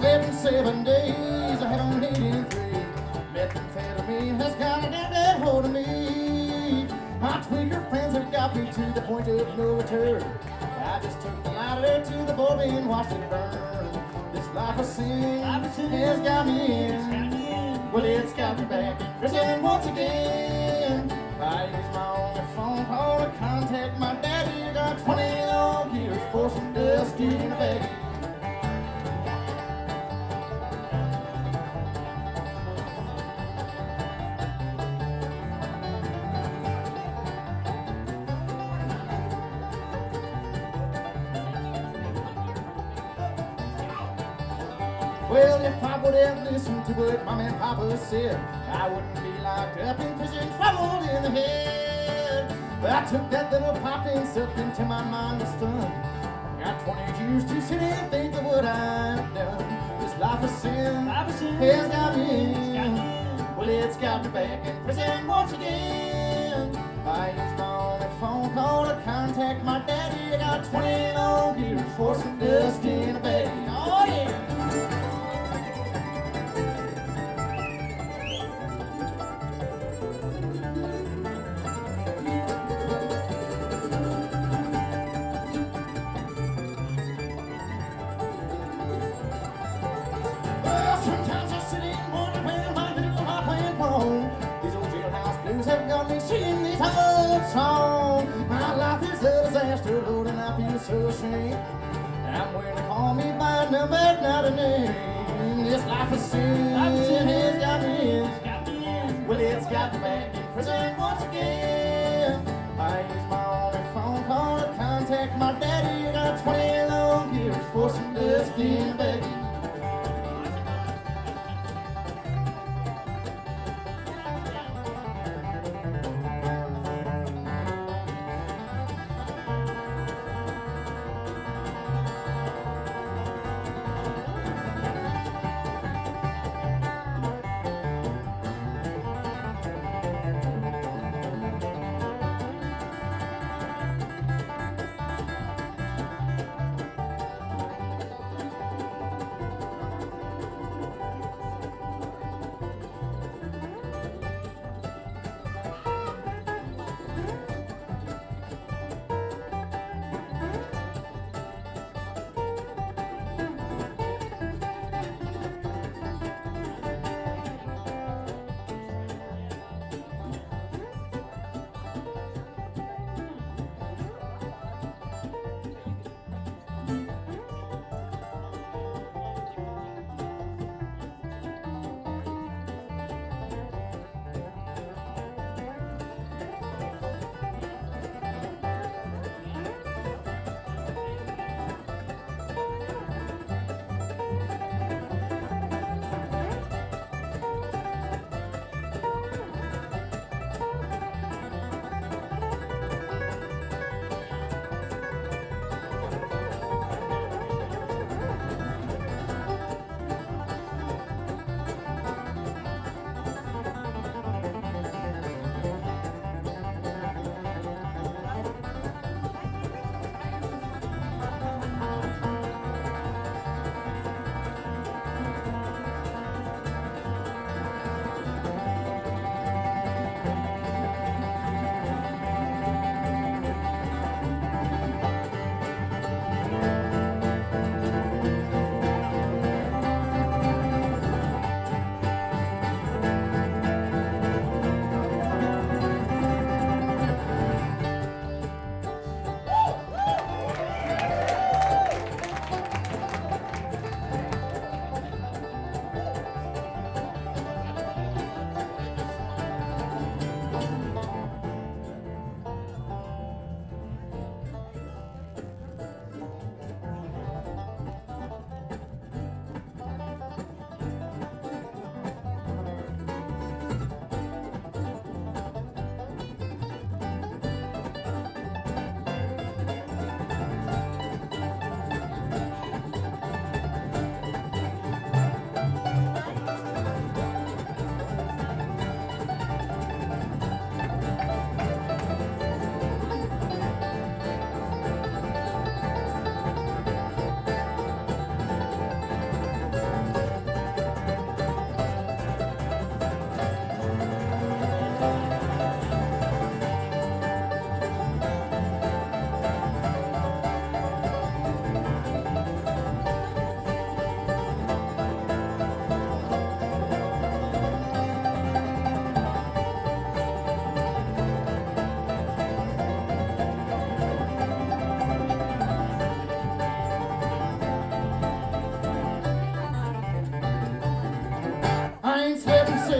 slept in 7 days, I haven't eaten 3. Methamphetamine has got a dead hold of me. My tweaker friends have got me to the point of no return. I just took the lighter to the bulb and watched it burn. This life of sin has got me in. Well, it's got me back in prison once again. I use my only phone call to contact my daddy. I got 20 long years for some dust in a baggie. Well, if I would have listened to what Mom and Papa said, I wouldn't be locked up in prison, troubled in the head. But I took that little pop and sucked into my mind was stunned. Got 20 years to sit and think of what I've done. This life of sin has got me in. Well, it's got me back in prison once again. I used my only phone call to contact my daddy. I got 20 long years for some dust in a baggie. Oh, yeah. Singing this old song. My life is a disaster, Lord, and I feel so ashamed. I'm willing to call me by a number, not a name. This life is sin has got me in. Well, it's got me back in prison once again. I use my only phone call to contact my daddy. I got 20 long years for some dust in a baggie.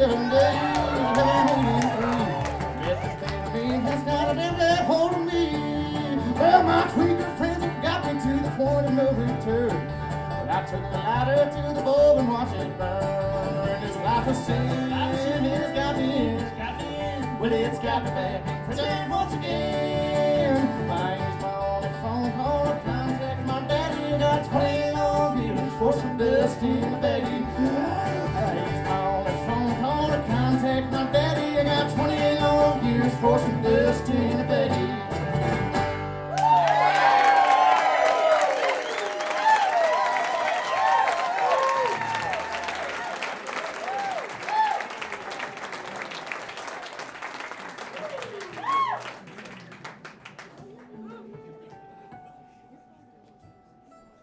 7 days, having 83. Yet this pain of me has got a damn bad hold of me. Well, my tweaker friends have got me to the point of no return. But I took the lighter to the bulb and watched it burn. This life of sin has got me in. Well, it's got me back in prison once again. I used my only phone call to contact my daddy. Got 20 long years for some dust in the bed.